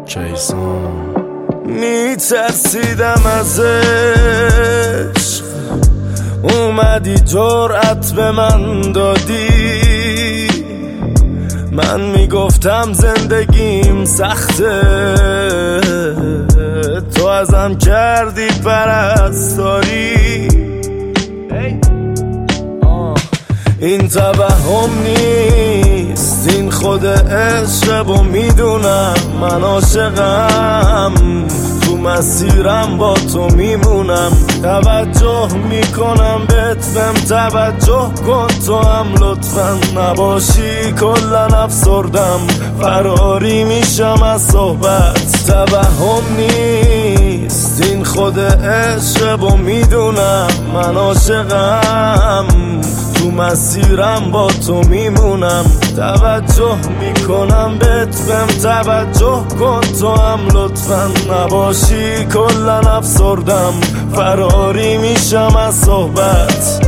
کیسان میترسیدم از عشق، اومدی جرأت به من دادی. من میگفتم زندگیم سخته، تو ازم کردی پرستاری. این توهم نیست، این خود عشق و میدونم من عاشقم، تو مسیرم با تو میمونم. توجه میکنم بهت، بهم توجه کن تو هم لطفا. نباشی کلن افسردم، فراری میشم از صحبت. توهم نیست، این خود عشق و میدونم من عاشقم، تو مسیرم با تو میمونم. توجه میکنم بهت، بهم توجه کن تو هم لطفا. نباشی کلن افسردم، فراری میشم از صحبت.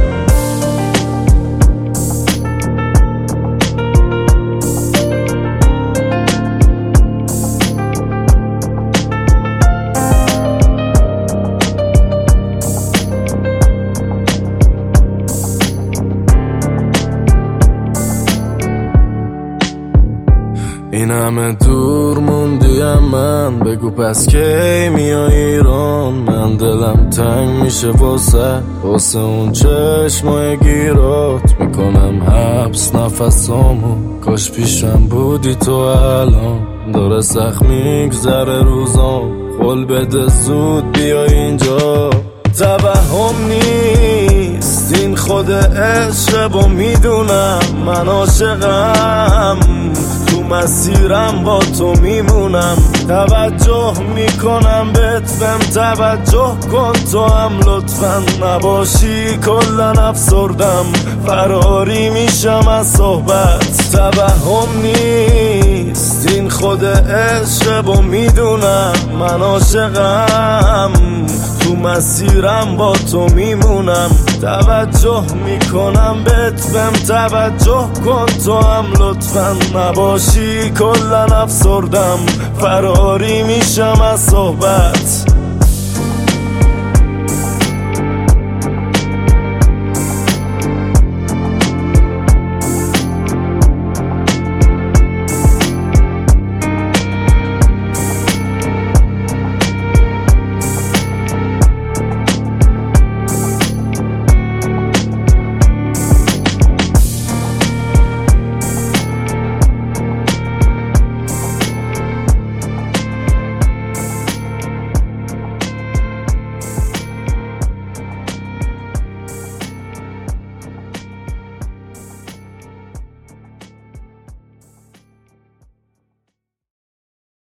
این همه دور موندیم من، بگو پس کی میای ایران؟ من دلم تنگ میشه واسه اون چشمای گیرات. میکنم حبس نفسامو، کاش پیشم بودی تو الان. داره سخت میگذره روزام، قول بده زود بیای اینجا. توهم نیست، این خود عشق و میدونم من عاشقم، تو مسیرم با تو میمونم. توجه میکنم بهت، بهم توجه کن تو هم لطفا. نباشی کلن افسردم، فراری میشم از صحبت. توهم نیست، این خود عشق و میدونم من عاشقم، تو مسیرم با تو میمونم. توجه میکنم بهت، بهم توجه کن تو هم لطفا. نباشی کلن افسردم، فراری میشم از صحبت.